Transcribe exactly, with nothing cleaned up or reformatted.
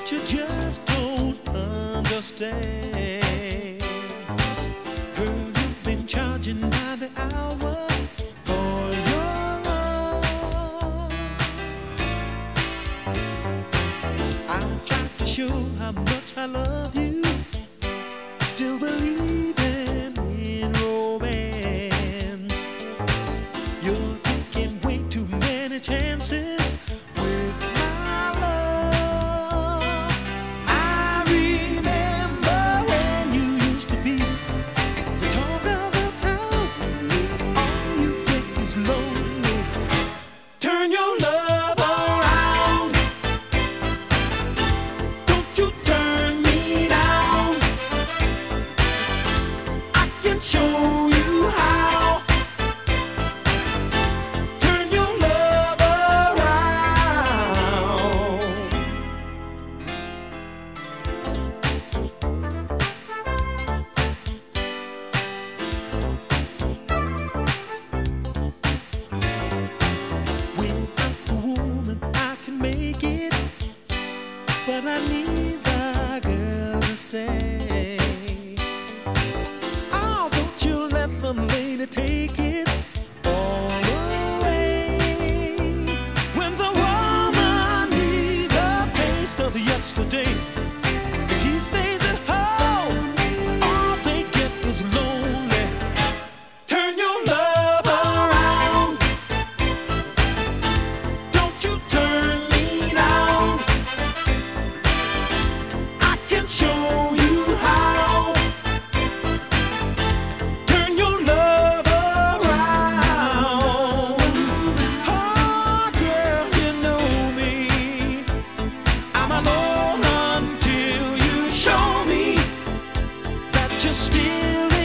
you just don't understand. Girl, you've been charging by the hour for your love. I'll try to show how much I love you. Still believing in romance. You're taking way too many chances with my love. I remember when you used to be the talk of the town. All you get is lonely. Turn your love around. Don't you turn me down. I can show you how. Turn your love around. Without the woman, I can make it, but I need the girl to stay. Oh, don't you let the lady take it all away. When the woman needs a taste of yesterday, if he stays at home, all they get is lonely. Turn your love around. Don't you turn me down. I can show you how. Turn your love around. Oh, girl, you know me. I'm alone until you show me that you're still